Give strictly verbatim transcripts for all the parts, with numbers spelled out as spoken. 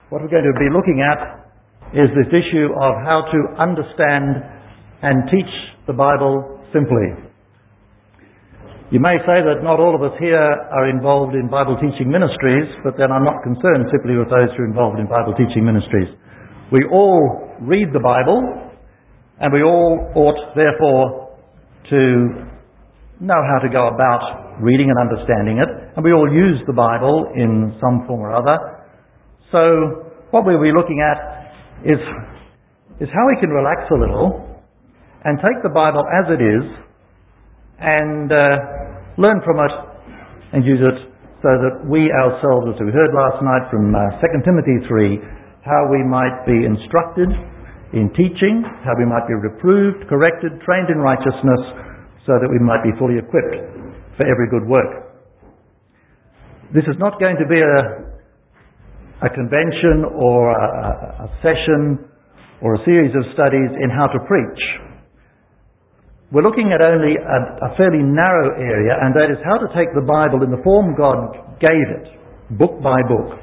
what we're going to be looking at is this issue of how to understand and teach the Bible simply. You may say that not all of us here are involved in Bible teaching ministries, but then I'm not concerned simply with those who are involved in Bible teaching ministries. We all read the Bible, and we all ought, therefore, to know how to go about reading and understanding it, and we all use the Bible in some form or other. So what we'll be looking at is, is how we can relax a little and take the Bible as it is and uh, learn from it and use it so that we ourselves, as we heard last night from uh, Second Timothy three, how we might be instructed in teaching, how we might be reproved, corrected, trained in righteousness, so that we might be fully equipped for every good work. This is not going to be a, a convention or a, a session or a series of studies in how to preach. We're looking at only a, a fairly narrow area, and that is how to take the Bible in the form God gave it, book by book.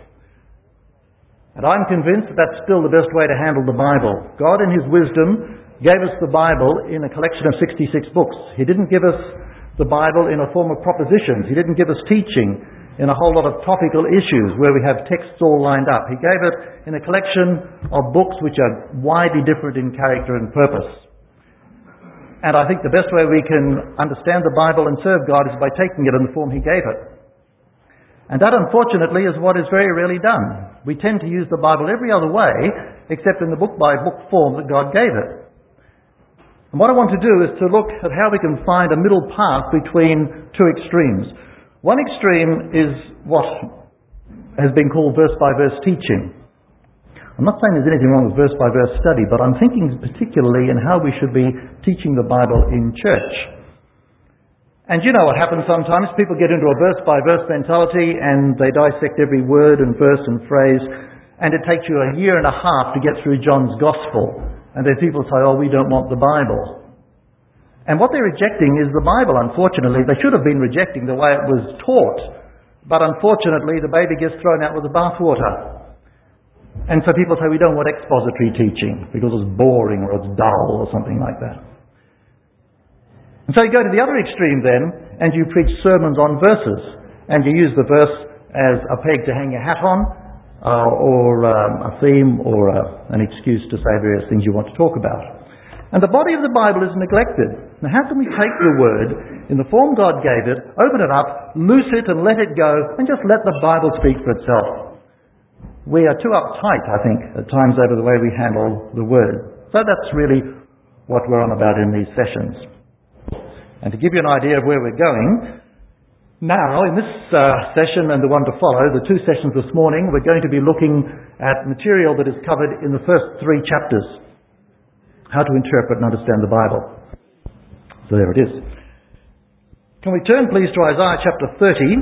And I'm convinced that that's still the best way to handle the Bible. God in His wisdom gave us the Bible in a collection of sixty-six books. He didn't give us the Bible in a form of propositions. He didn't give us teaching in a whole lot of topical issues where we have texts all lined up. He gave it in a collection of books which are widely different in character and purpose. And I think the best way we can understand the Bible and serve God is by taking it in the form He gave it. And that, unfortunately, is what is very rarely done. We tend to use the Bible every other way except in the book-by-book form that God gave it. And what I want to do is to look at how we can find a middle path between two extremes. One extreme is what has been called verse-by-verse teaching. I'm not saying there's anything wrong with verse-by-verse study, but I'm thinking particularly in how we should be teaching the Bible in church. And you know what happens sometimes. People get into a verse-by-verse mentality and they dissect every word and verse and phrase, and it takes you a year and a half to get through John's Gospel. And then people say, oh, we don't want the Bible. And what they're rejecting is the Bible, unfortunately. They should have been rejecting the way it was taught. But unfortunately, the baby gets thrown out with the bathwater. And so people say, we don't want expository teaching because it's boring or it's dull or something like that. And so you go to the other extreme then, and you preach sermons on verses. And you use the verse as a peg to hang your hat on, Uh, or um, a theme, or uh, an excuse to say various things you want to talk about. And the body of the Bible is neglected. Now how can we take the Word in the form God gave it, open it up, loose it and let it go, and just let the Bible speak for itself? We are too uptight, I think, at times over the way we handle the Word. So that's really what we're on about in these sessions. And to give you an idea of where we're going, now, in this uh, session and the one to follow, the two sessions this morning, we're going to be looking at material that is covered in the first three chapters. How to interpret and understand the Bible. So there it is. Can we turn please to Isaiah chapter thirty?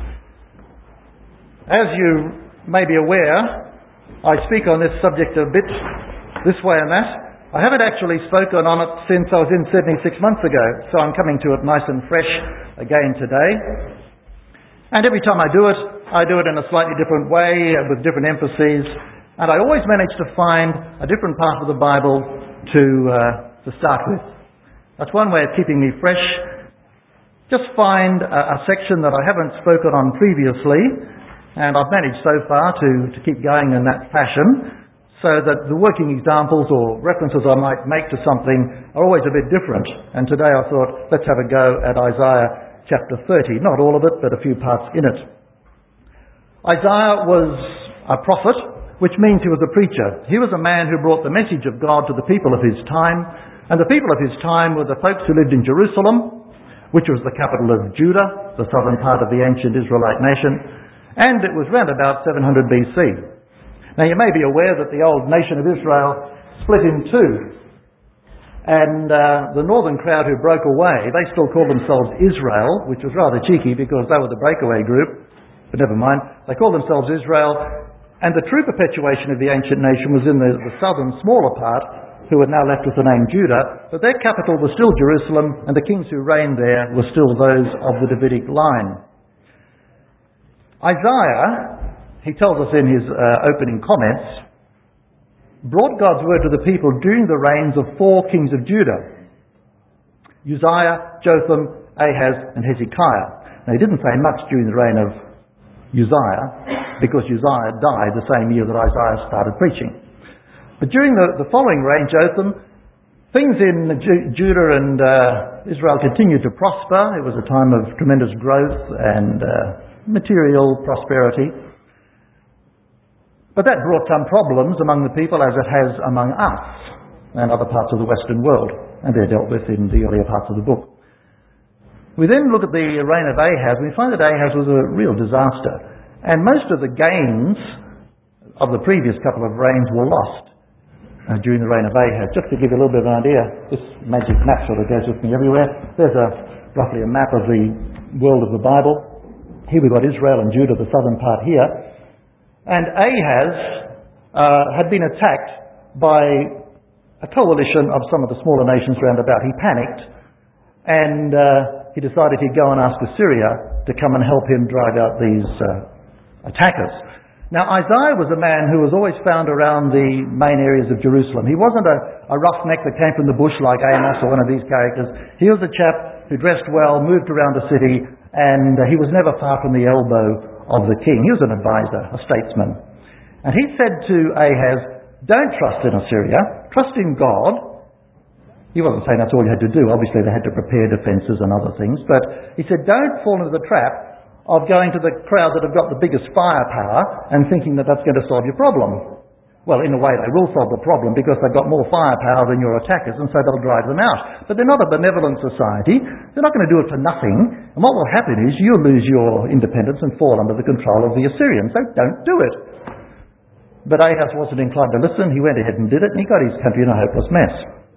As you may be aware, I speak on this subject a bit this way and that. I haven't actually spoken on it since I was in Sydney six months ago, so I'm coming to it nice and fresh again today. And every time I do it, I do it in a slightly different way, with different emphases, and I always manage to find a different part of the Bible to, uh, to start with. That's one way of keeping me fresh. Just find a, a section that I haven't spoken on previously, and I've managed so far to, to keep going in that fashion, so that the working examples or references I might make to something are always a bit different. And today I thought, let's have a go at Isaiah chapter thirty. Not all of it, but a few parts in it. Isaiah was a prophet, which means he was a preacher. He was a man who brought the message of God to the people of his time. And the people of his time were the folks who lived in Jerusalem, which was the capital of Judah, the southern part of the ancient Israelite nation. And it was round about seven hundred B C. Now you may be aware that the old nation of Israel split in two. And uh, the northern crowd who broke away, they still called themselves Israel, which was rather cheeky because they were the breakaway group. But never mind, they called themselves Israel. And the true perpetuation of the ancient nation was in the, the southern, smaller part, who had now left with the name Judah. But their capital was still Jerusalem, and the kings who reigned there were still those of the Davidic line. Isaiah he tells us in his uh, opening comments, brought God's word to the people during the reigns of four kings of Judah: Uzziah, Jotham, Ahaz and Hezekiah. Now, he didn't say much during the reign of Uzziah, because Uzziah died the same year that Isaiah started preaching. But during the, the following reign, Jotham, things in Ju- Judah and uh, Israel continued to prosper. It was a time of tremendous growth and uh, material prosperity. But that brought some problems among the people, as it has among us and other parts of the Western world, and they're dealt with in the earlier parts of the book. We then look at the reign of Ahaz, and we find that Ahaz was a real disaster, and most of the gains of the previous couple of reigns were lost uh, during the reign of Ahaz. Just to give you a little bit of an idea, this magic map sort of goes with me everywhere. There's a roughly a map of the world of the Bible. Here we've got Israel and Judah, the southern part here. And Ahaz uh, had been attacked by a coalition of some of the smaller nations round about. He panicked, and uh, he decided he'd go and ask Assyria to come and help him drive out these uh, attackers. Now, Isaiah was a man who was always found around the main areas of Jerusalem. He wasn't a, a roughneck that came from the bush like Amos or one of these characters. He was a chap who dressed well, moved around the city, and uh, he was never far from the elbow of the king. He was an advisor, a statesman. And he said to Ahaz, "Don't trust in Assyria, trust in God." He wasn't saying that's all you had to do. Obviously they had to prepare defences and other things. But he said, don't fall into the trap of going to the crowd that have got the biggest firepower and thinking that that's going to solve your problem. Well, in a way they will solve the problem, because they've got more firepower than your attackers, and so they'll drive them out. But they're not a benevolent society. They're not going to do it for nothing. And what will happen is you'll lose your independence and fall under the control of the Assyrians. So don't do it. But Ahaz wasn't inclined to listen. He went ahead and did it, and he got his country in a hopeless mess.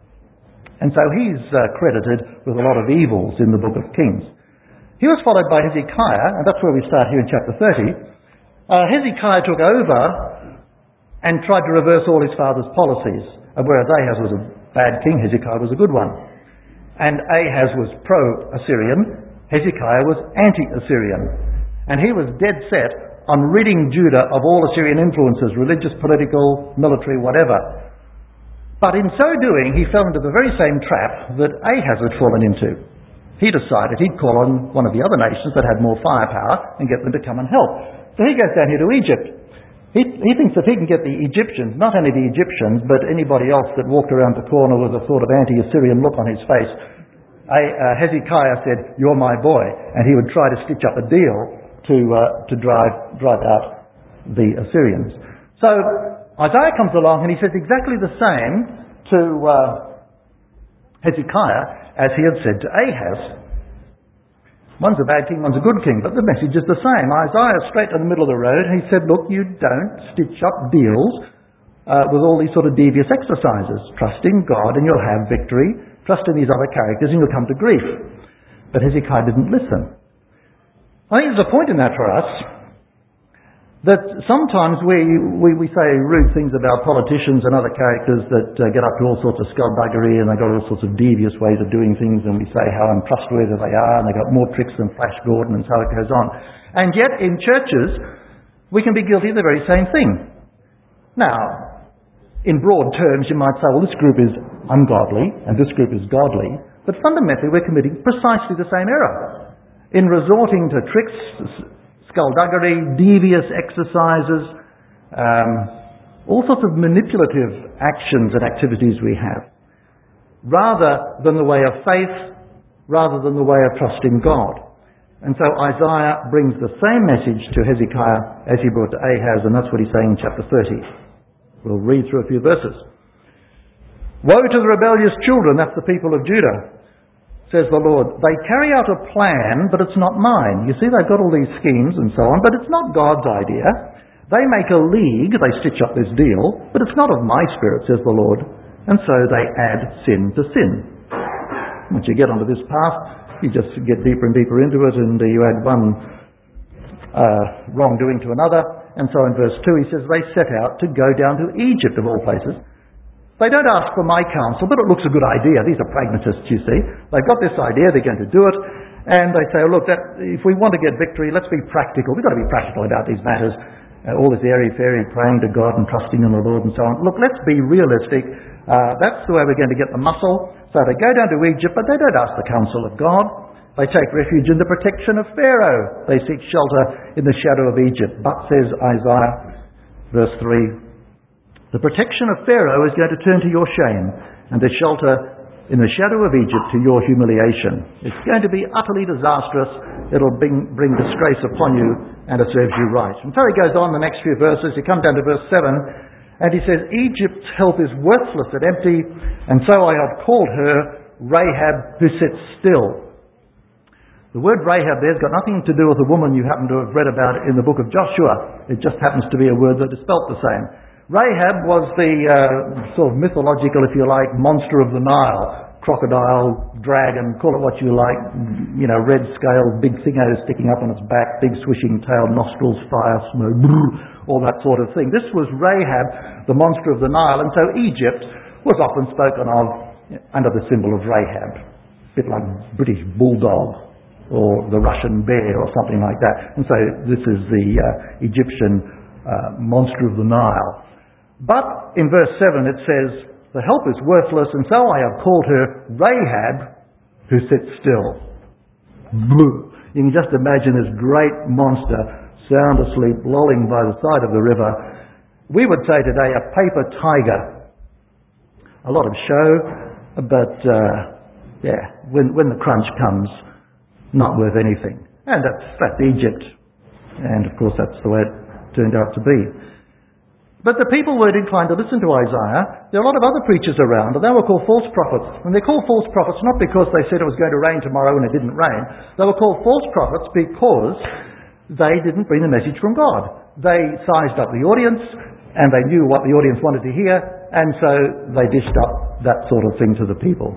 And so he's uh, credited with a lot of evils in the book of Kings. He was followed by Hezekiah, and that's where we start here in chapter thirty. Uh, Hezekiah took over and tried to reverse all his father's policies. And whereas Ahaz was a bad king, Hezekiah was a good one. And Ahaz was pro-Assyrian, Hezekiah was anti-Assyrian. And he was dead set on ridding Judah of all Assyrian influences, religious, political, military, whatever. But in so doing, he fell into the very same trap that Ahaz had fallen into. He decided he'd call on one of the other nations that had more firepower and get them to come and help. So he goes down here to Egypt. He, he thinks that he can get the Egyptians, not only the Egyptians, but anybody else that walked around the corner with a sort of anti-Assyrian look on his face. I, uh, Hezekiah said, "You're my boy," and he would try to stitch up a deal to uh, to drive drive out the Assyrians. So Isaiah comes along and he says exactly the same to uh, Hezekiah as he had said to Ahaz. One's a bad king, one's a good king, but the message is the same. Isaiah straight in the middle of the road, he said, look, you don't stitch up deals uh, with all these sort of devious exercises. Trust in God and you'll have victory. Trust in these other characters and you'll come to grief. But Hezekiah didn't listen. I think there's a point in that for us, that sometimes we, we, we say rude things about politicians and other characters that uh, get up to all sorts of skullduggery, and they've got all sorts of devious ways of doing things, and we say how untrustworthy they are, and they've got more tricks than Flash Gordon, and so it goes on. And yet in churches we can be guilty of the very same thing. Now, in broad terms you might say, well, this group is ungodly and this group is godly, but fundamentally we're committing precisely the same error in resorting to tricks, skullduggery, devious exercises, um, all sorts of manipulative actions and activities we have, rather than the way of faith, rather than the way of trusting God. And so Isaiah brings the same message to Hezekiah as he brought to Ahaz, and that's what he's saying in chapter thirty. We'll read through a few verses. Woe to the rebellious children, that's the people of Judah, says the Lord. They carry out a plan, but it's not mine. You see, they've got all these schemes and so on, but it's not God's idea. They make a league, they stitch up this deal, but it's not of my spirit, says the Lord. And so they add sin to sin. Once you get onto this path, you just get deeper and deeper into it, and you add one uh, wrongdoing to another. And so in verse two he says, they set out to go down to Egypt, of all places. They don't ask for my counsel, but it looks a good idea. These are pragmatists, you see. They've got this idea, they're going to do it, and they say, oh, look, that, if we want to get victory, let's be practical. We've got to be practical about these matters. uh, all this airy-fairy praying to God and trusting in the Lord and so on. Look, let's be realistic. Uh, that's the way we're going to get the muscle. So they go down to Egypt, but they don't ask the counsel of God. They take refuge in the protection of Pharaoh. They seek shelter in the shadow of Egypt. But, says Isaiah, verse three, the protection of Pharaoh is going to turn to your shame, and the shelter in the shadow of Egypt to your humiliation. It's going to be utterly disastrous. It'll bring, bring disgrace upon you, and it serves you right. And so he goes on the next few verses. You come down to verse seven, and he says, Egypt's help is worthless and empty, and so I have called her Rahab, who sits still. The word Rahab there's got nothing to do with the woman you happen to have read about in the book of Joshua. It just happens to be a word that is spelt the same. Rahab was the uh, sort of mythological, if you like, monster of the Nile. Crocodile, dragon, call it what you like, you know, red scale, big thing sticking up on its back, big swishing tail, nostrils, fire, smoke, all that sort of thing. This was Rahab, the monster of the Nile, and so Egypt was often spoken of under the symbol of Rahab. A bit like British bulldog or the Russian bear or something like that. And so this is the uh, Egyptian uh, monster of the Nile. But in verse seven it says, the help is worthless, and so I have called her Rahab, who sits still. You can just imagine this great monster sound asleep, lolling by the side of the river. We would say today a paper tiger. A lot of show, but uh, yeah, when, when the crunch comes, not worth anything. And that's, that's Egypt. And of course that's the way it turned out to be. But the people weren't inclined to listen to Isaiah. There are a lot of other preachers around, and they were called false prophets. And they're called false prophets not because they said it was going to rain tomorrow and it didn't rain. They were called false prophets because they didn't bring the message from God. They sized up the audience, and they knew what the audience wanted to hear, and so they dished up that sort of thing to the people.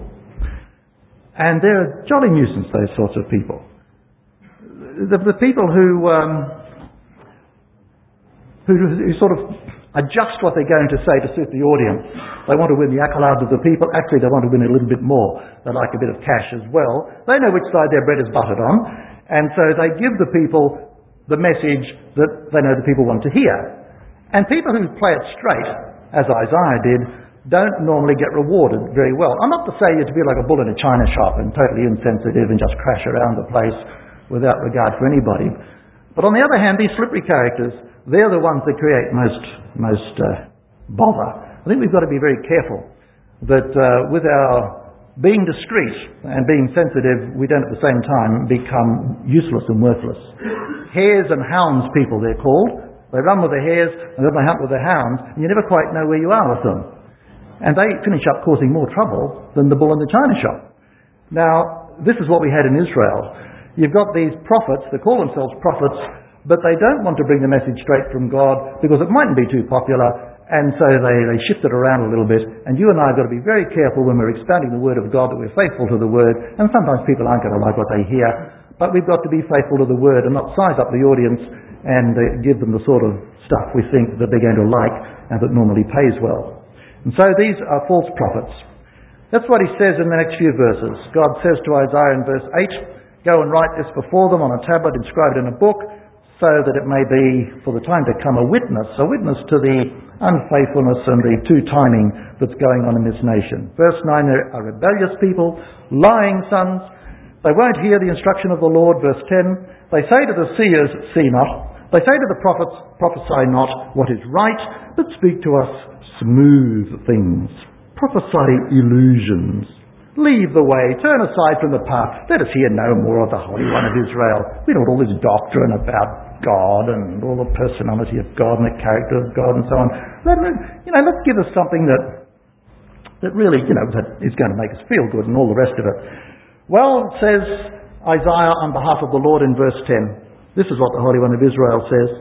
And they're a jolly nuisance, those sorts of people. The, the people who, um, who, who sort of adjust what they're going to say to suit the audience. They want to win the accolades of the people. Actually, they want to win a little bit more. They like a bit of cash as well. They know which side their bread is buttered on. And so they give the people the message that they know the people want to hear. And people who play it straight, as Isaiah did, don't normally get rewarded very well. I'm not to say you're to be like a bull in a china shop and totally insensitive and just crash around the place without regard for anybody. But on the other hand, these slippery characters, they're the ones that create most most uh, bother. I think we've got to be very careful that uh, with our being discreet and being sensitive, we don't at the same time become useless and worthless. Hares and hounds people, they're called. They run with the hares and then they hunt with the hounds, and you never quite know where you are with them. And they finish up causing more trouble than the bull in the china shop. Now, this is what we had in Israel. You've got these prophets, they call themselves prophets, but they don't want to bring the message straight from God because it mightn't be too popular, and so they, they shift it around a little bit. And you and I have got to be very careful when we're expounding the Word of God that we're faithful to the Word, and sometimes people aren't going to like what they hear, but we've got to be faithful to the Word and not size up the audience and uh, give them the sort of stuff we think that they're going to like and that normally pays well. And so these are false prophets. That's what he says in the next few verses. God says to Isaiah in verse eight, go and write this before them on a tablet, inscribe it in a book, so that it may be for the time to come a witness, a witness to the unfaithfulness and the two-timing that's going on in this nation. Verse nine, there are rebellious people, lying sons. They won't hear the instruction of the Lord. Verse ten, they say to the seers, see not. They say to the prophets, prophesy not what is right, but speak to us smooth things. Prophesy illusions. Leave the way, turn aside from the path. Let us hear no more of the Holy One of Israel. We don't want all this doctrine about God and all the personality of God and the character of God and so on. Let, you know, let's give us something that that really, you know, that is going to make us feel good and all the rest of it. Well, says Isaiah on behalf of the Lord in verse ten, this is what the Holy One of Israel says.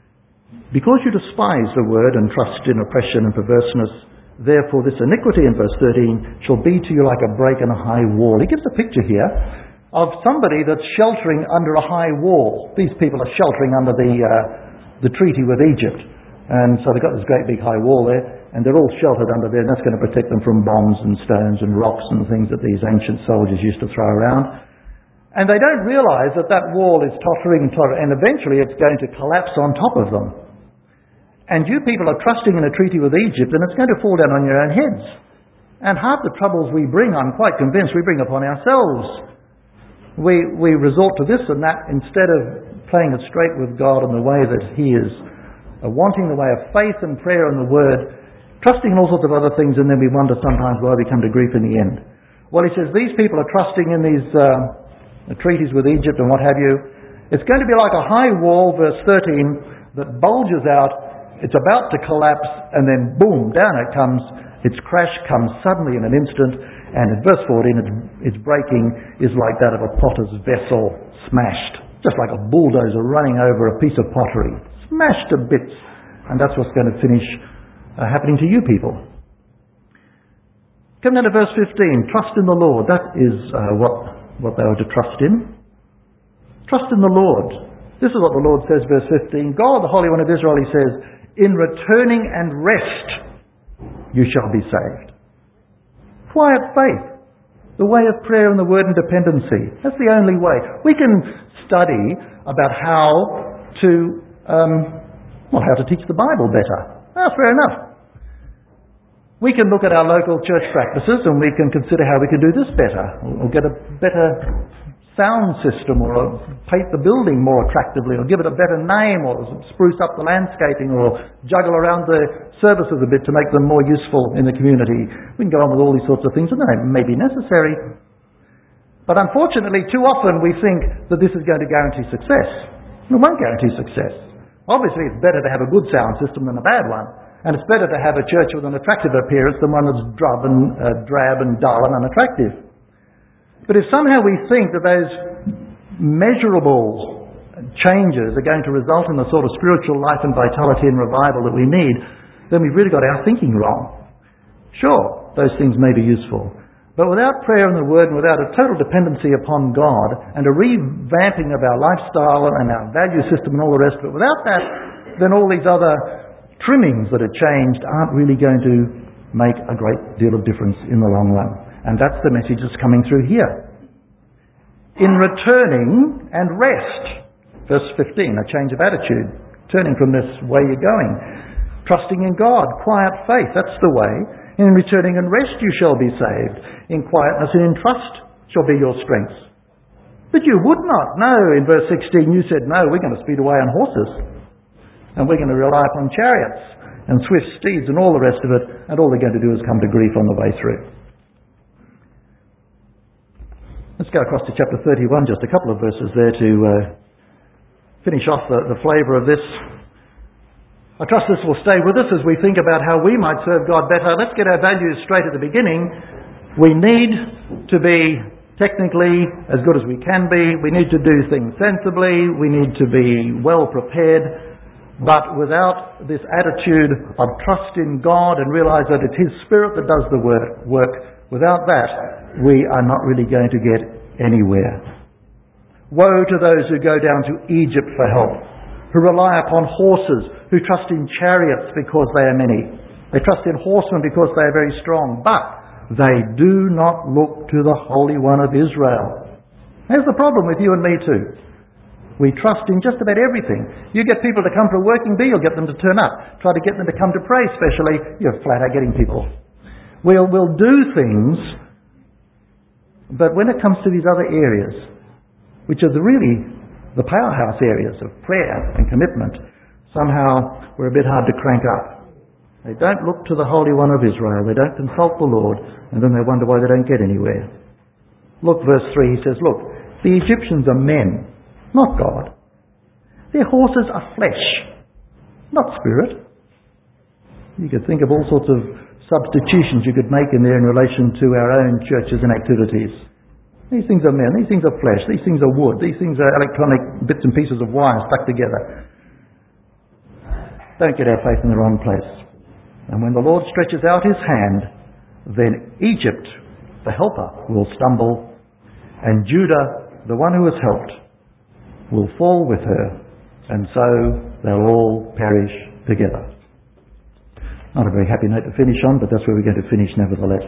Because you despise the word and trust in oppression and perverseness, therefore this iniquity in verse thirteen shall be to you like a break in a high wall. He gives a picture here of somebody that's sheltering under a high wall. These people are sheltering under the uh, the treaty with Egypt. And so they've got this great big high wall there, and they're all sheltered under there, and that's going to protect them from bombs and stones and rocks and things that these ancient soldiers used to throw around. And they don't realise that that wall is tottering and tottering, and eventually it's going to collapse on top of them. and you people are trusting in a treaty with Egypt, and it's going to fall down on your own heads. And half the troubles we bring, I'm quite convinced, we bring upon ourselves. We, we resort to this and that instead of playing it straight with God in the way that He is uh, wanting, the way of faith and prayer and the Word, trusting in all sorts of other things, and then we wonder sometimes why we come to grief in the end. Well, he says these people are trusting in these uh, treaties with Egypt and what have you. It's going to be like a high wall, verse thirteen, that bulges out. It's about to collapse, and then boom, down it comes. Its crash comes suddenly in an instant, and in verse fourteen, its, its breaking is like that of a potter's vessel smashed. Just like a bulldozer running over a piece of pottery. Smashed to bits. And that's what's going to finish uh, happening to you people. Come down to verse fifteen. Trust in the Lord. That is uh, what, what they were to trust in. Trust in the Lord. This is what the Lord says, verse fifteen. God, the Holy One of Israel, He says, in returning and rest you shall be saved. Quiet faith. The way of prayer and the word and dependency. That's the only way. We can study about how to, um, well, how to teach the Bible better. Well, fair enough. We can look at our local church practices and we can consider how we can do this better, or get a better sound system, or paint the building more attractively, or give it a better name, or spruce up the landscaping, or juggle around the services a bit to make them more useful in the community. We can go on with all these sorts of things, and they may be necessary. But unfortunately, too often we think that this is going to guarantee success. It won't guarantee success. Obviously, it's better to have a good sound system than a bad one. And it's better to have a church with an attractive appearance than one that's drab and, uh, drab and dull and unattractive. But if somehow we think that those measurable changes are going to result in the sort of spiritual life and vitality and revival that we need, then we've really got our thinking wrong. Sure, those things may be useful. But without prayer and the Word, and without a total dependency upon God, and a revamping of our lifestyle and our value system and all the rest of it, without that, then all these other trimmings that are changed aren't really going to make a great deal of difference in the long run. And that's the message that's coming through here. In returning and rest. Verse fifteen, a change of attitude. Turning from this way you're going. Trusting in God, quiet faith, that's the way. In returning and rest you shall be saved. In quietness and in trust shall be your strength. But you would not. No, in verse sixteen you said, no, we're going to speed away on horses. And we're going to rely upon chariots and swift steeds and all the rest of it. And all they're going to do is come to grief on the way through. Let's go across to chapter thirty-one, just a couple of verses there to uh, finish off the, the flavour of this. I trust this will stay with us as we think about how we might serve God better. Let's get our values straight at the beginning. We need to be technically as good as we can be. We need to do things sensibly. We need to be well prepared. But without this attitude of trust in God and realise that it's His Spirit that does the work, work, without that, we are not really going to get anywhere. Woe to those who go down to Egypt for help, who rely upon horses, who trust in chariots because they are many. They trust in horsemen because they are very strong, but they do not look to the Holy One of Israel. Here's the problem with you and me too. We trust in just about everything. You get people to come for a working bee, you'll get them to turn up. Try to get them to come to pray specially, you're flat out getting people. We'll, we'll do things. But when it comes to these other areas, which are the really the powerhouse areas of prayer and commitment, somehow we're a bit hard to crank up. They don't look to the Holy One of Israel. They don't consult the Lord, and then they wonder why they don't get anywhere. Look, verse three, he says, look, the Egyptians are men, not God. Their horses are flesh, not spirit. You could think of all sorts of substitutions you could make in there in relation to our own churches and activities. These things are men, these things are flesh, these things are wood, these things are electronic bits and pieces of wire stuck together. Don't get our faith in the wrong place. And when the Lord stretches out His hand, then Egypt, the helper, will stumble, and Judah, the one who has helped, will fall with her, and so they'll all perish together. Not a very happy note to finish on, but that's where we're going to finish nevertheless.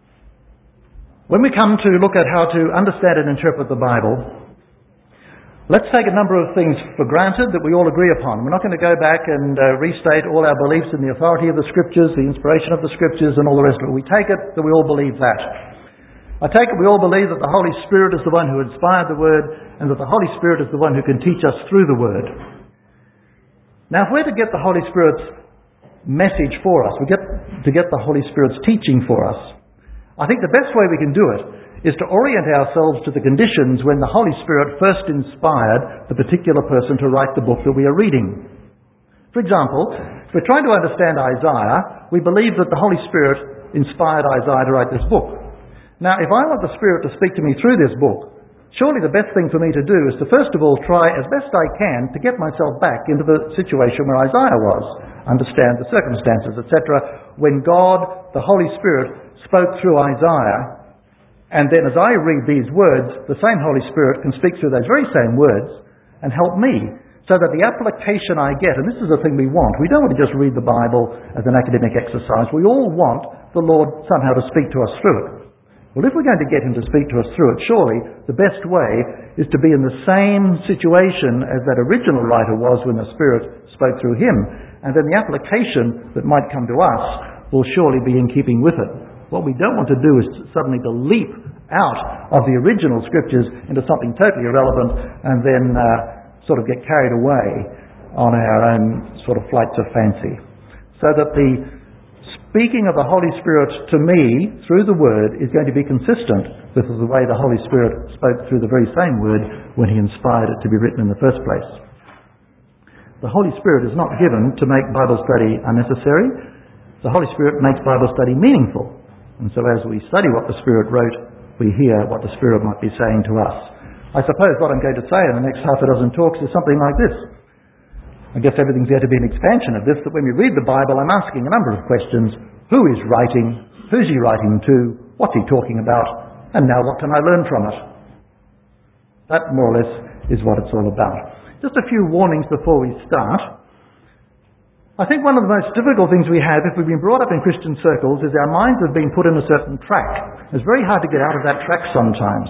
When we come to look at how to understand and interpret the Bible, Let's take a number of things for granted that we all agree upon. We're not going to go back and uh, restate all our beliefs in the authority of the Scriptures, the inspiration of the Scriptures, and all the rest of it. We take it that we all believe that. I take it we all believe that the Holy Spirit is the one who inspired the Word, and that the Holy Spirit is the one who can teach us through the Word. Now, if we're to get the Holy Spirit's message for us, we get to get the Holy Spirit's teaching for us, I think the best way we can do it is to orient ourselves to the conditions when the Holy Spirit first inspired the particular person to write the book that we are reading. For example, if we're trying to understand Isaiah, we believe that the Holy Spirit inspired Isaiah to write this book. Now, if I want the Spirit to speak to me through this book, surely the best thing for me to do is to first of all try as best I can to get myself back into the situation where Isaiah was, understand the circumstances, et cetera, when God, the Holy Spirit, spoke through Isaiah. And then as I read these words, the same Holy Spirit can speak through those very same words and help me, so that the application I get, and this is the thing we want, we don't want to just read the Bible as an academic exercise. We all want the Lord somehow to speak to us through it. Well, if we're going to get Him to speak to us through it, surely the best way is to be in the same situation as that original writer was when the Spirit spoke through him. And then the application that might come to us will surely be in keeping with it. What we don't want to do is suddenly to leap out of the original Scriptures into something totally irrelevant and then uh, sort of get carried away on our own sort of flights of fancy. So that the speaking of the Holy Spirit to me through the Word is going to be consistent with the way the Holy Spirit spoke through the very same Word when He inspired it to be written in the first place. The Holy Spirit is not given to make Bible study unnecessary. The Holy Spirit makes Bible study meaningful. And so as we study what the Spirit wrote, we hear what the Spirit might be saying to us. I suppose what I'm going to say in the next half a dozen talks is something like this. I guess everything's going to be an expansion of this, that when we read the Bible, I'm asking a number of questions. Who is writing? Who's he writing to? What's he talking about? And now what can I learn from it? That more or less is what it's all about. Just a few warnings before we start. I think one of the most difficult things we have if we've been brought up in Christian circles is our minds have been put in a certain track. It's very hard to get out of that track sometimes.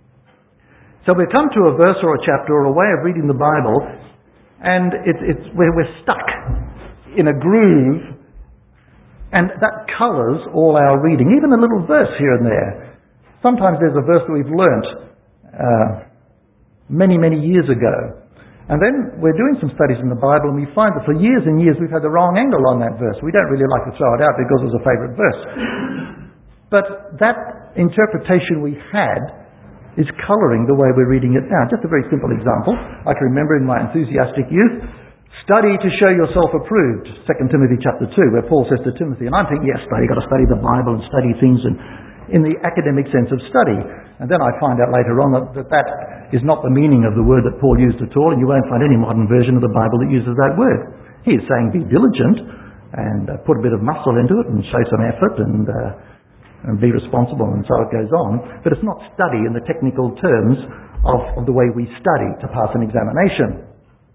So we come to a verse or a chapter or a way of reading the Bible, and it's, it's where we're stuck in a groove, and that colours all our reading, even a little verse here and there. Sometimes there's a verse that we've learnt uh, many, many years ago. And then we're doing some studies in the Bible and we find that for years and years we've had the wrong angle on that verse. We don't really like to throw it out because it's a favourite verse. But that interpretation we had is colouring the way we're reading it now. Just a very simple example. I can remember in my enthusiastic youth, study to show yourself approved, Second Timothy chapter two, where Paul says to Timothy, and I'm thinking, yes, you've got to study the Bible and study things and in the academic sense of study. And then I find out later on that, that that is not the meaning of the word that Paul used at all, and you won't find any modern version of the Bible that uses that word. He is saying be diligent and uh, put a bit of muscle into it and show some effort and, uh, and be responsible, and so it goes on. But it's not study in the technical terms of, of the way we study to pass an examination.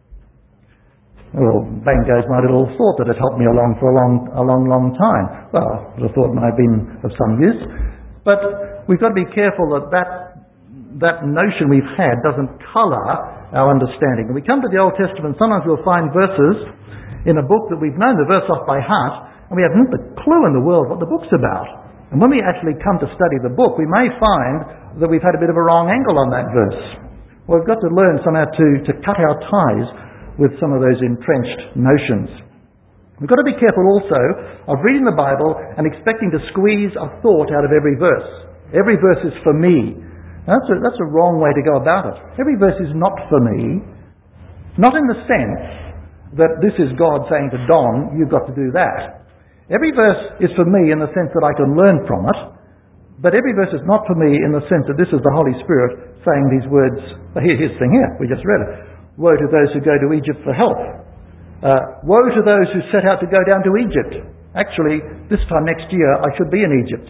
Well, bang goes my little thought that had helped me along for a long, a long, long time. Well, the thought might have been of some use. But we've got to be careful that that, that notion we've had doesn't colour our understanding. When we come to the Old Testament, sometimes we'll find verses in a book that we've known the verse off by heart, and we haven't a clue in the world what the book's about. And when we actually come to study the book, we may find that we've had a bit of a wrong angle on that verse. Well, we've got to learn somehow to, to cut our ties with some of those entrenched notions. We've got to be careful also of reading the Bible and expecting to squeeze a thought out of every verse. Every verse is for me. That's a, that's a wrong way to go about it. Every verse is not for me. Not in the sense that this is God saying to Don, you've got to do that. Every verse is for me in the sense that I can learn from it. But every verse is not for me in the sense that this is the Holy Spirit saying these words. Here, here's the thing here. We just read it. Woe to those who go to Egypt for help. Uh, woe to those who set out to go down to Egypt. Actually, this time next year, I should be in Egypt.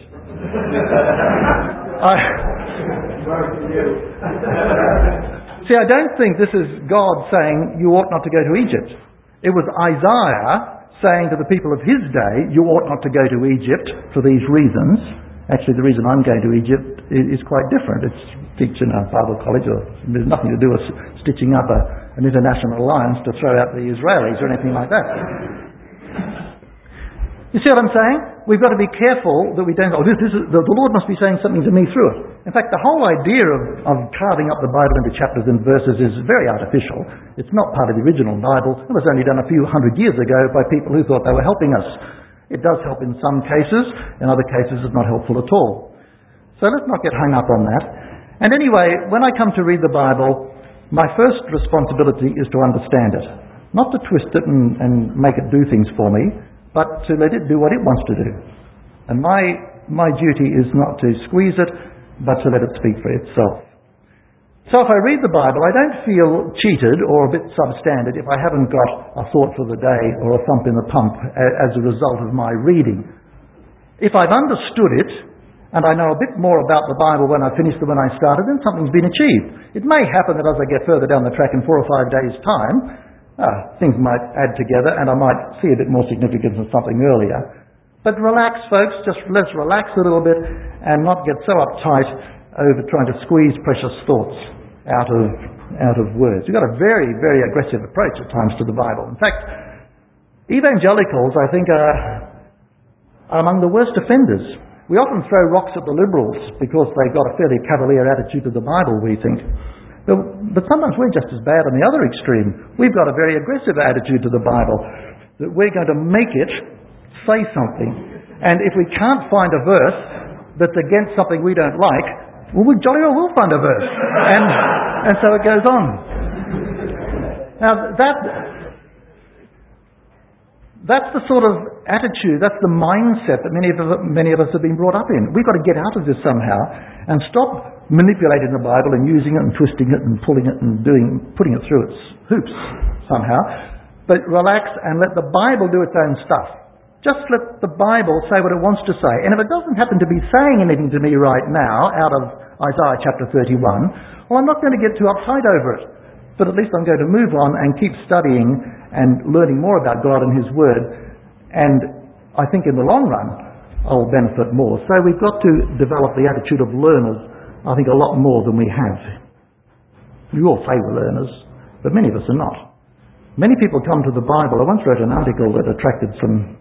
I, see, I don't think this is God saying you ought not to go to Egypt. It was Isaiah saying to the people of his day, you ought not to go to Egypt for these reasons. Actually, the reason I'm going to Egypt is quite different. It's teaching a Bible college, or there's nothing to do with stitching up a, an international alliance to throw out the Israelis or anything like that. You see what I'm saying? We've got to be careful that we don't, oh, this, this is, the, the Lord must be saying something to me through it. In fact, the whole idea of, of carving up the Bible into chapters and verses is very artificial. It's not part of the original Bible. It was only done a few hundred years ago by people who thought they were helping us. It does help in some cases. In other cases, it's not helpful at all. So let's not get hung up on that. And anyway, when I come to read the Bible, my first responsibility is to understand it. Not to twist it and, and make it do things for me, but to let it do what it wants to do. And my my duty is not to squeeze it, but to let it speak for itself. So if I read the Bible, I don't feel cheated or a bit substandard if I haven't got a thought for the day or a thump in the pump as a result of my reading. If I've understood it, and I know a bit more about the Bible when I finished than when I started, then something's been achieved. It may happen that as I get further down the track in four or five days' time, Uh, things might add together and I might see a bit more significance than something earlier. But relax, folks, just let's relax a little bit and not get so uptight over trying to squeeze precious thoughts out of out of words. We've got a very, very aggressive approach at times to the Bible. In fact, evangelicals, I think, are, are among the worst offenders. We often throw rocks at the liberals because they've got a fairly cavalier attitude to the Bible, we think. But, but sometimes we're just as bad on the other extreme. We've got a very aggressive attitude to the Bible, that we're going to make it say something. And if we can't find a verse that's against something we don't like, well, we jolly well will find a verse. And, and so it goes on. Now, that that's the sort of attitude, that's the mindset that many of, many of us have been brought up in. We've got to get out of this somehow and stop manipulating the Bible and using it and twisting it and pulling it and doing, putting it through its hoops somehow. But relax and let the Bible do its own stuff. Just let the Bible say what it wants to say. And if it doesn't happen to be saying anything to me right now out of Isaiah chapter thirty-one, well, I'm not going to get too uptight over it. But at least I'm going to move on and keep studying and learning more about God and His Word. And I think in the long run, I'll benefit more. So we've got to develop the attitude of learners, I think, a lot more than we have. We all say we're learners, but many of us are not. Many people come to the Bible. I once wrote an article that attracted some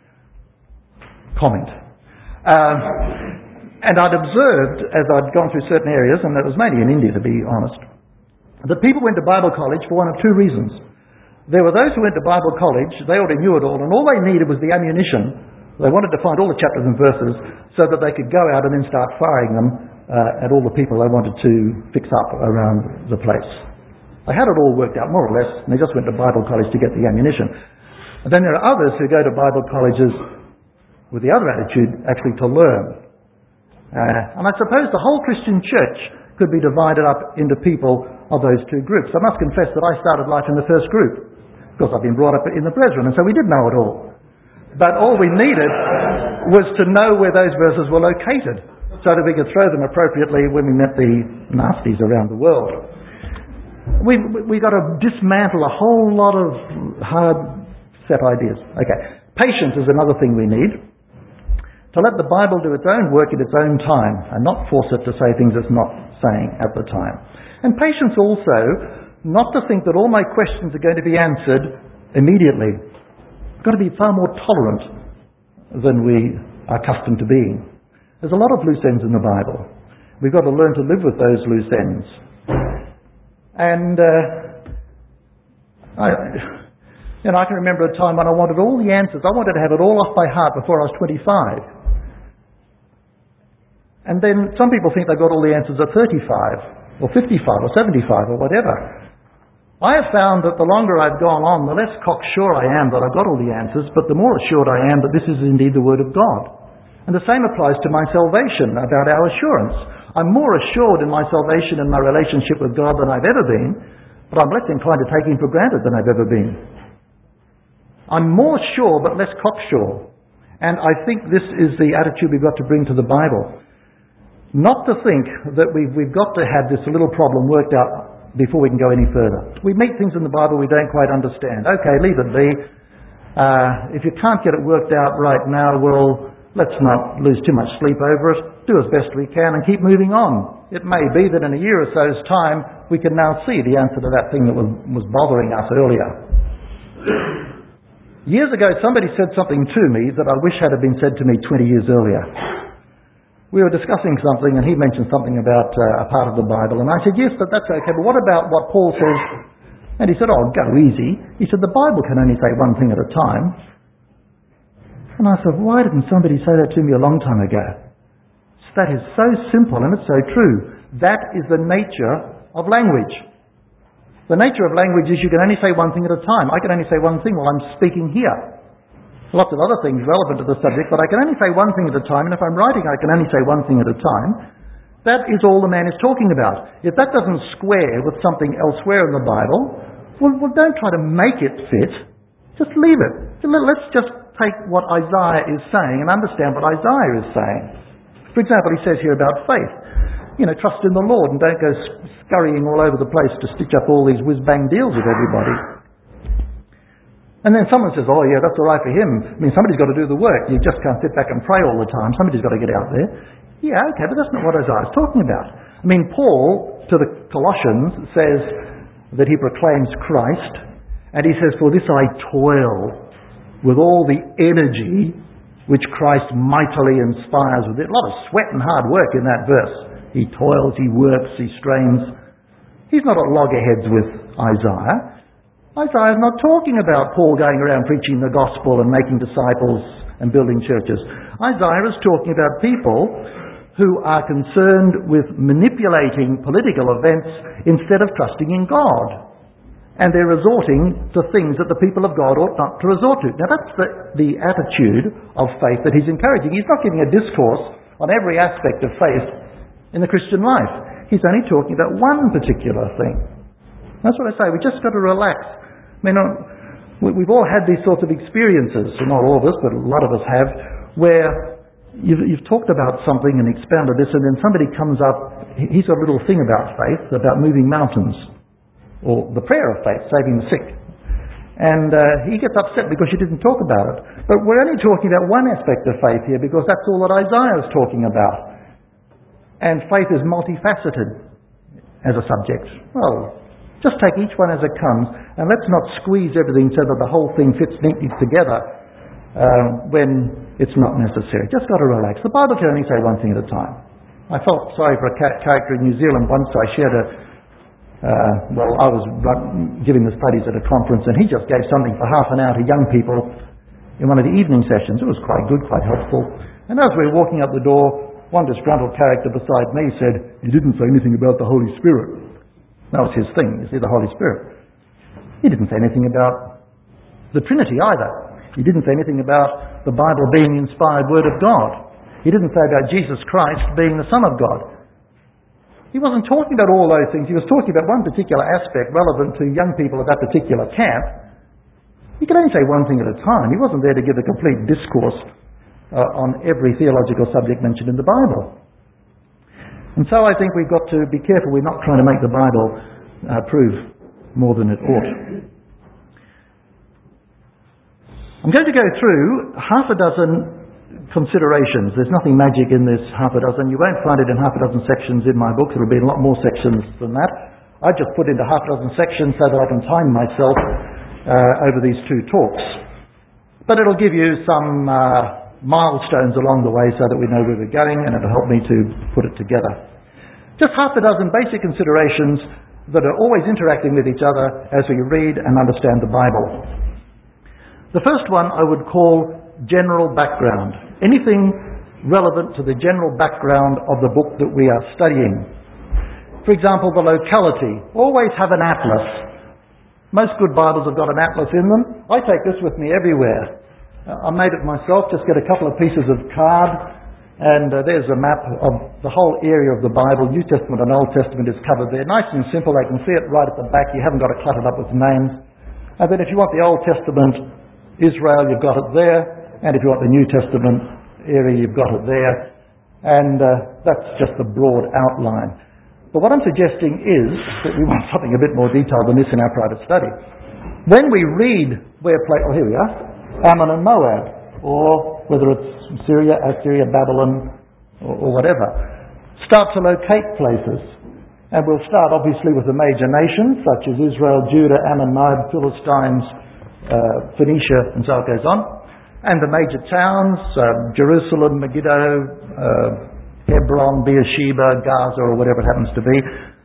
comment. Uh, and I'd observed, as I'd gone through certain areas, and it was mainly in India, to be honest, that people went to Bible college for one of two reasons. There were those who went to Bible college, they already knew it all, and all they needed was the ammunition. They wanted to find all the chapters and verses so that they could go out and then start firing them uh, at all the people they wanted to fix up around the place. They had it all worked out, more or less, and they just went to Bible college to get the ammunition. And then there are others who go to Bible colleges with the other attitude, actually to learn. Uh, and I suppose the whole Christian church could be divided up into people of those two groups. I must confess that I started life in the first group. Of course, I've been brought up in the Brethren, and so we did know it all. But all we needed was to know where those verses were located, so that we could throw them appropriately when we met the nasties around the world. We've, we've got to dismantle a whole lot of hard set ideas. Okay, patience is another thing we need. To let the Bible do its own work at its own time and not force it to say things it's not saying at the time. And patience also, not to think that all my questions are going to be answered immediately. We've got to be far more tolerant than we are accustomed to being. There's a lot of loose ends in the Bible. We've got to learn to live with those loose ends. And uh, I, you know, I can remember a time when I wanted all the answers. I wanted to have it all off by heart before I was twenty-five. And then some people think they've got all the answers at thirty-five, or fifty-five, or seventy-five, or whatever. I have found that the longer I've gone on, the less cocksure I am that I've got all the answers, but the more assured I am that this is indeed the Word of God. And the same applies to my salvation, about our assurance. I'm more assured in my salvation and my relationship with God than I've ever been, but I'm less inclined to take Him for granted than I've ever been. I'm more sure but less cocksure. And I think this is the attitude we've got to bring to the Bible. Not to think that we've, we've got to have this little problem worked out before we can go any further. We meet things in the Bible we don't quite understand. Okay, leave it be. Uh, if you can't get it worked out right now, well, let's not lose too much sleep over it. do as best we can and keep moving on. It may be that in a year or so's time we can now see the answer to that thing that was, was bothering us earlier. Years ago somebody said something to me that I wish had been said to me twenty years earlier. We were discussing something and he mentioned something about uh, a part of the Bible, and I said, yes, but that's okay, but what about what Paul says? And he said, oh, go easy. He said, the Bible can only say one thing at a time. And I said, why didn't somebody say that to me a long time ago? That is so simple and it's so true. That is the nature of language. The nature of language is you can only say one thing at a time. I can only say one thing while I'm speaking here. Lots of other things relevant to the subject, but I can only say one thing at a time, and if I'm writing I can only say one thing at a time. That is all the man is talking about. If that doesn't square with something elsewhere in the Bible, well, well don't try to make it fit. Just leave it. Let's just take what Isaiah is saying and understand what Isaiah is saying. For example, he says here about faith. You know, trust in the Lord and don't go scurrying all over the place to stitch up all these whiz-bang deals with everybody. And then someone says, oh yeah, that's all right for him. I mean, somebody's got to do the work. You just can't sit back and pray all the time. Somebody's got to get out there. Yeah, okay, but that's not what Isaiah's talking about. I mean, Paul, to the Colossians, says that he proclaims Christ, and he says, for this I toil with all the energy which Christ mightily inspires with it. A lot of sweat and hard work in that verse. He toils, he works, he strains. He's not at loggerheads with Isaiah. Isaiah's not talking about Paul going around preaching the gospel and making disciples and building churches. Isaiah is talking about people who are concerned with manipulating political events instead of trusting in God. And they're resorting to things that the people of God ought not to resort to. Now that's the, the attitude of faith that he's encouraging. He's not giving a discourse on every aspect of faith in the Christian life. He's only talking about one particular thing. That's what I say, we've just got to relax. I mean, we've all had these sorts of experiences, not all of us, but a lot of us have, where you've, you've talked about something and expounded this, and then somebody comes up, he's got a little thing about faith, about moving mountains. Or the prayer of faith, saving the sick. And uh, he gets upset because you didn't talk about it. But we're only talking about one aspect of faith here because that's all that Isaiah is talking about. And faith is multifaceted as a subject. Well, just take each one as it comes and let's not squeeze everything so that the whole thing fits neatly together uh, when it's not necessary. Just got to relax. The Bible can only say one thing at a time. I felt sorry for a character in New Zealand once. I shared a Uh, well, I was giving the studies at a conference and he just gave something for half an hour to young people in one of the evening sessions. It was quite good, quite helpful. And as we were walking out the door, one disgruntled character beside me said, "You didn't say anything about the Holy Spirit." That was his thing, you see, the Holy Spirit. He didn't say anything about the Trinity either. He didn't say anything about the Bible being the inspired Word of God. He didn't say about Jesus Christ being the Son of God. He wasn't talking about all those things. He was talking about one particular aspect relevant to young people at that particular camp. He could only say one thing at a time. He wasn't there to give a complete discourse uh, on every theological subject mentioned in the Bible. And so I think we've got to be careful we're not trying to make the Bible uh, prove more than it ought. I'm going to go through half a dozen considerations. There's nothing magic in this half a dozen. You won't find it in half a dozen sections in my book. There will be a lot more sections than that. I just put into half a dozen sections so that I can time myself uh, over these two talks. But it'll give you some uh, milestones along the way so that we know where we're going, and it'll help me to put it together. Just half a dozen basic considerations that are always interacting with each other as we read and understand the Bible. The first one I would call general background. Anything relevant to the general background of the book that we are studying. For example, the locality. Always have an atlas. Most good Bibles have got an atlas in them. I take this with me everywhere. Uh, I made it myself. Just get a couple of pieces of card and uh, there's a map of the whole area of the Bible. New Testament and Old Testament is covered there. Nice and simple. They can see it right at the back. You haven't got to clutter it up with names. And then if you want the Old Testament Israel, you've got it there. And if you want the New Testament area, you've got it there. And uh, that's just the broad outline. But what I'm suggesting is that we want something a bit more detailed than this in our private study. When we read where, oh here we are, Ammon and Moab, or whether it's Syria, Assyria, Babylon, or, or whatever. Start to locate places. And we'll start obviously with the major nations such as Israel, Judah, Ammon, Moab, Philistines, uh, Phoenicia, and so it goes on. And the major towns, uh, Jerusalem, Megiddo, uh, Hebron, Beersheba, Gaza, or whatever it happens to be.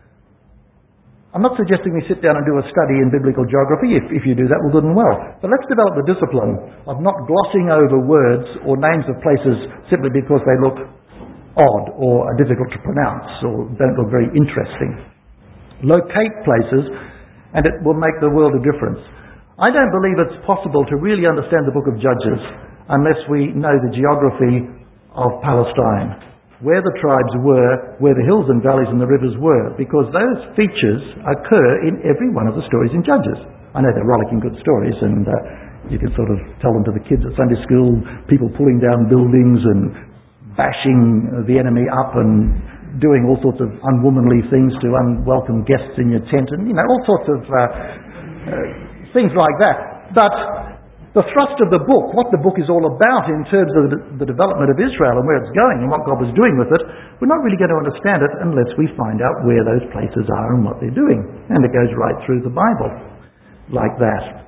I'm not suggesting we sit down and do a study in biblical geography. If, if you do that, well, good and well. But let's develop the discipline of not glossing over words or names of places simply because they look odd or are difficult to pronounce or don't look very interesting. Locate places and it will make the world a difference. I don't believe it's possible to really understand the book of Judges unless we know the geography of Palestine, where the tribes were, where the hills and valleys and the rivers were, because those features occur in every one of the stories in Judges. I know they're rollicking good stories, and uh, you can sort of tell them to the kids at Sunday school, people pulling down buildings and bashing the enemy up and doing all sorts of unwomanly things to unwelcome guests in your tent, and, you know, all sorts of uh, uh, things like that. But the thrust of the book, what the book is all about in terms of the, the development of Israel and where it's going and what God was doing with it, we're not really going to understand it unless we find out where those places are and what they're doing. And it goes right through the Bible like that.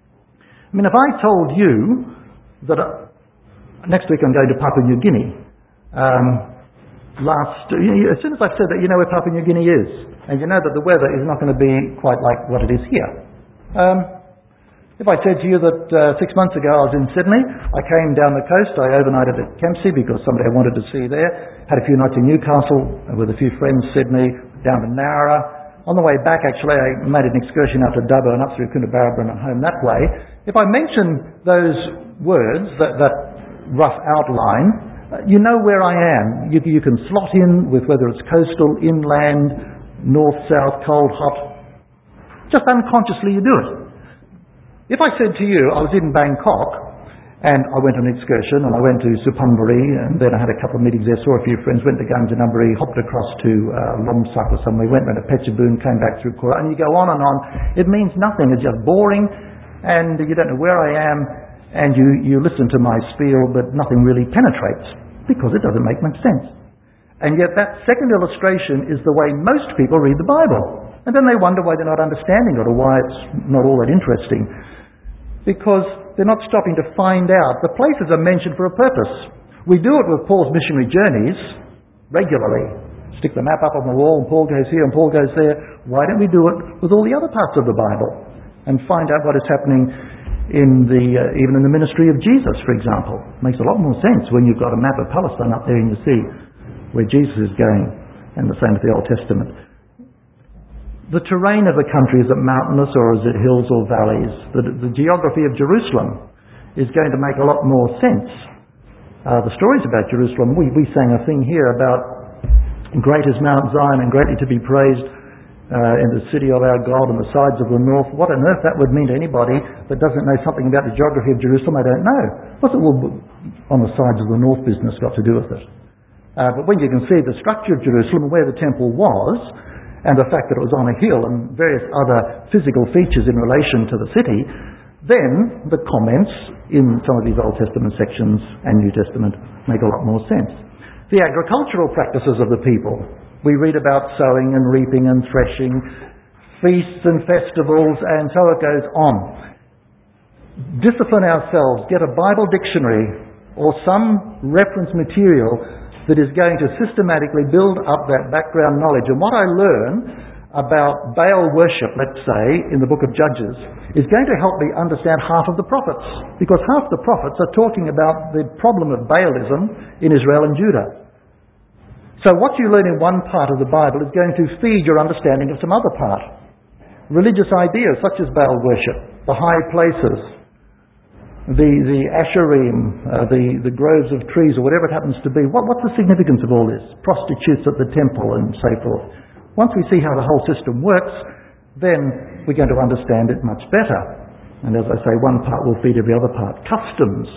I mean, if I told you that uh, next week I'm going to Papua New Guinea, um, last, you know, as soon as I've said that, you know where Papua New Guinea is, and you know that the weather is not going to be quite like what it is here. Um, If I said to you that uh, six months ago I was in Sydney, I came down the coast, I overnighted at Kempsey because somebody I wanted to see there, had a few nights in Newcastle with a few friends, Sydney, down to Nowra. On the way back, actually, I made an excursion out to Dubbo and up through Coonabarabran and home that way. If I mention those words, that, that rough outline, uh, you know where I am. You, you can slot in with whether it's coastal, inland, north, south, cold, hot. Just unconsciously you do it. If I said to you, I was in Bangkok, and I went on an excursion, and I went to Suphanburi, and then I had a couple of meetings there, saw a few friends, went to Kanchanaburi, hopped across to uh, Lomsak or somewhere, went to Phetchabun, came back through Kora, and you go on and on. It means nothing. It's just boring, and you don't know where I am, and you, you listen to my spiel, but nothing really penetrates, because it doesn't make much sense. And yet that second illustration is the way most people read the Bible. And then they wonder why they're not understanding it, or why it's not all that interesting. Because they're not stopping to find out. The places are mentioned for a purpose. We do it with Paul's missionary journeys regularly. Stick the map up on the wall and Paul goes here and Paul goes there. Why don't we do it with all the other parts of the Bible and find out what is happening in the uh, even in the ministry of Jesus, for example? It makes a lot more sense when you've got a map of Palestine up there and you see where Jesus is going, and the same with the Old Testament. The terrain of the country, is it mountainous or is it hills or valleys? The, the geography of Jerusalem is going to make a lot more sense. Uh, the stories about Jerusalem, we, we sang a thing here about great is Mount Zion and greatly to be praised uh, in the city of our God on the sides of the north. What on earth that would mean to anybody that doesn't know something about the geography of Jerusalem, I don't know. What's it well, on the sides of the north business got to do with it? Uh, but when you can see the structure of Jerusalem and where the temple was, and the fact that it was on a hill and various other physical features in relation to the city, then the comments in some of these Old Testament sections and New Testament make a lot more sense. The agricultural practices of the people. We read about sowing and reaping and threshing, feasts and festivals, and so it goes on. Discipline ourselves, get a Bible dictionary or some reference material that is going to systematically build up that background knowledge. And what I learn about Baal worship, let's say, in the book of Judges, is going to help me understand half of the prophets. Because half the prophets are talking about the problem of Baalism in Israel and Judah. So what you learn in one part of the Bible is going to feed your understanding of some other part. Religious ideas such as Baal worship, the high places, the the Asherim, uh, the, the groves of trees, or whatever it happens to be. What, what's the significance of all this? Prostitutes at the temple and so forth. Once we see how the whole system works, then we're going to understand it much better. And as I say, one part will feed every other part. Customs.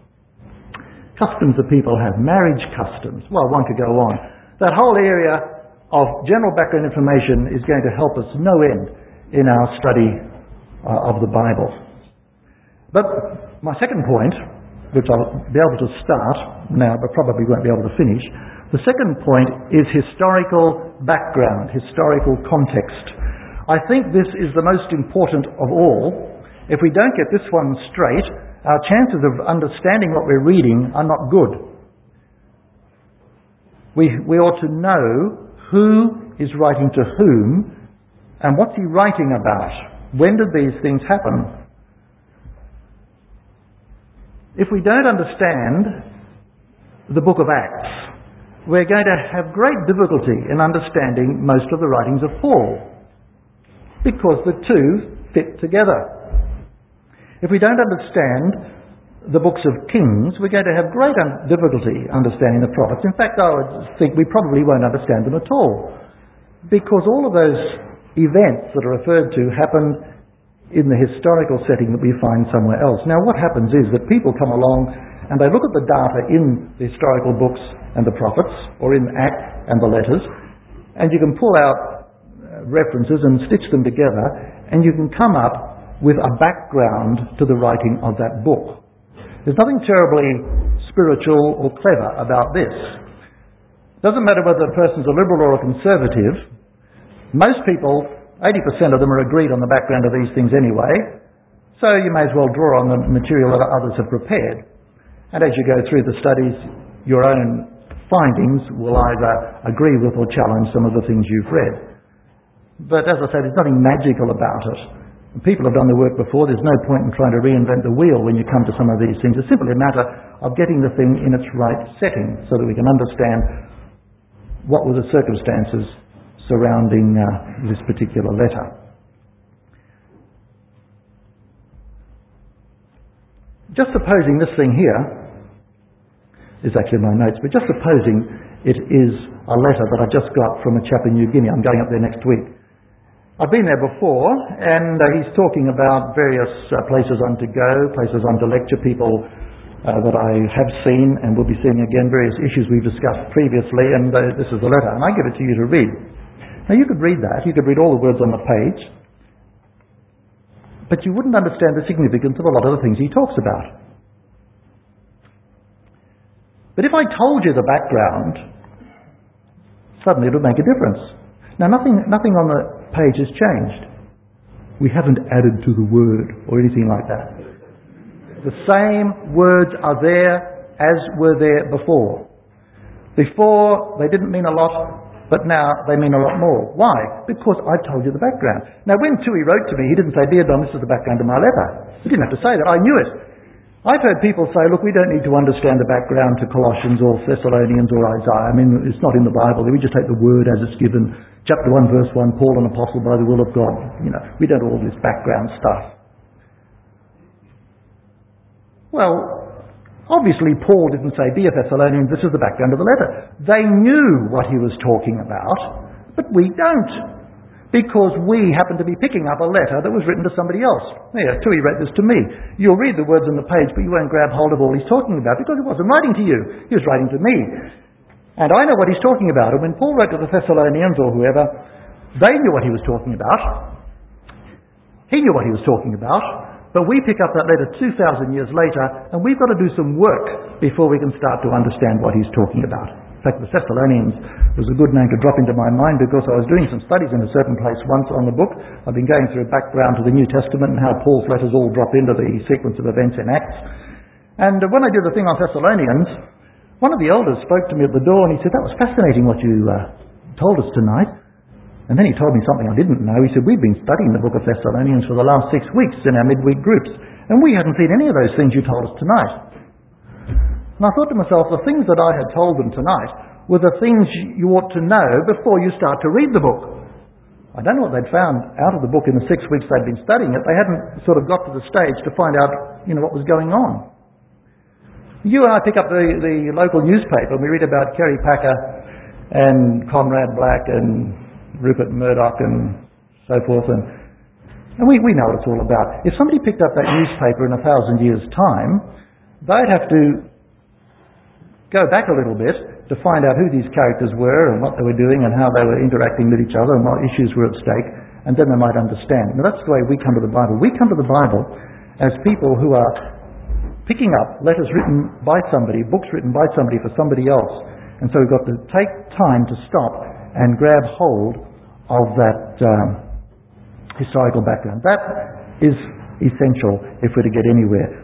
Customs that people have. Marriage customs. Well, one could go on. That whole area of general background information is going to help us no end in our study uh, of the Bible. But my second point, which I'll be able to start now, but probably won't be able to finish. The second point is historical background, historical context. I think this is the most important of all. If we don't get this one straight, our chances of understanding what we're reading are not good. We, we ought to know who is writing to whom and what's he writing about. When did these things happen? If we don't understand the book of Acts, we're going to have great difficulty in understanding most of the writings of Paul, because the two fit together. If we don't understand the books of Kings, we're going to have great un- difficulty understanding the prophets. In fact, I would think we probably won't understand them at all, because all of those events that are referred to happened in the historical setting that we find somewhere else. Now, what happens is that people come along and they look at the data in the historical books and the prophets, or in Acts and the letters, and you can pull out references and stitch them together, and you can come up with a background to the writing of that book. There's nothing terribly spiritual or clever about this. It doesn't matter whether the person's a liberal or a conservative. Most people, eighty percent of them, are agreed on the background of these things anyway, so you may as well draw on the material that others have prepared. And as you go through the studies, your own findings will either agree with or challenge some of the things you've read. But as I say, there's nothing magical about it. People have done the work before. There's no point in trying to reinvent the wheel when you come to some of these things. It's simply a matter of getting the thing in its right setting so that we can understand what were the circumstances surrounding uh, this particular letter. Just supposing this thing here is actually my notes, but just supposing it is a letter that I just got from a chap in New Guinea. I'm going up there next week. I've been there before, and uh, he's talking about various uh, places I'm to go, places I'm to lecture, people uh, that I have seen and will be seeing again, various issues we've discussed previously, and uh, this is the letter, and I give it to you to read. Now, you could read that, you could read all the words on the page, but you wouldn't understand the significance of a lot of the things he talks about. But if I told you the background, suddenly it would make a difference. Now, nothing, nothing on the page has changed. We haven't added to the word or anything like that. The same words are there as were there before. Before, they didn't mean a lot, but now they mean a lot more. Why? Because I told you the background. Now, when Tui wrote to me, he didn't say, "Dear Don, this is the background of my letter." He didn't have to say that. I knew it. I've heard people say, look, we don't need to understand the background to Colossians or Thessalonians or Isaiah. I mean, it's not in the Bible. We just take the word as it's given. Chapter one, verse one, Paul, an apostle by the will of God. You know, we don't do all this background stuff. Well, obviously Paul didn't say, "Dear Thessalonians, this is the background of the letter." They knew what he was talking about, but we don't. Because we happen to be picking up a letter that was written to somebody else. Yeah, Tui wrote this to me. You'll read the words on the page, but you won't grab hold of all he's talking about, because he wasn't writing to you. He was writing to me. And I know what he's talking about. And when Paul wrote to the Thessalonians or whoever, they knew what he was talking about. He knew what he was talking about. But we pick up that letter two thousand years later, and we've got to do some work before we can start to understand what he's talking about. In fact, the Thessalonians was a good name to drop into my mind, because I was doing some studies in a certain place once on the book. I've been going through a background to the New Testament and how Paul's letters all drop into the sequence of events in Acts. And when I did the thing on Thessalonians, one of the elders spoke to me at the door and he said, "That was fascinating what you uh, told us tonight." And then he told me something I didn't know. He said, "We've been studying the book of Thessalonians for the last six weeks in our midweek groups, and we hadn't seen any of those things you told us tonight." And I thought to myself, the things that I had told them tonight were the things you ought to know before you start to read the book. I don't know what they'd found out of the book in the six weeks they'd been studying it. They hadn't sort of got to the stage to find out, you know, what was going on. You and I pick up the, the local newspaper and we read about Kerry Packer and Conrad Black and Rupert Murdoch and so forth, and, and we, we know what it's all about. If somebody picked up that newspaper in a thousand years' time, they'd have to go back a little bit to find out who these characters were and what they were doing and how they were interacting with each other and what issues were at stake, and then they might understand. Now, that's the way we come to the Bible. We come to the Bible as people who are picking up letters written by somebody, books written by somebody for somebody else. And so we've got to take time to stop and grab hold of that um, historical background. That is essential if we're to get anywhere.